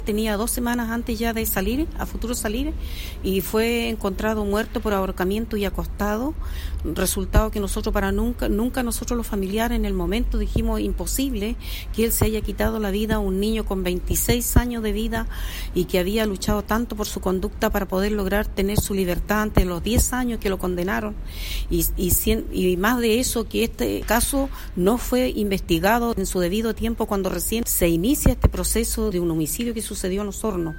Tenía 2 semanas antes ya de salir, a futuro salir, y fue encontrado muerto por ahorcamiento y acostado. Resultado que nosotros nunca nosotros los familiares en el momento dijimos imposible que él se haya quitado la vida a un niño con 26 años de vida y que había luchado tanto por su conducta para poder lograr tener su libertad ante los 10 años que lo condenaron. Y más de eso, que este caso no fue investigado en su debido tiempo cuando recién se inicia este proceso de un homicidio que sucedió en Osorno.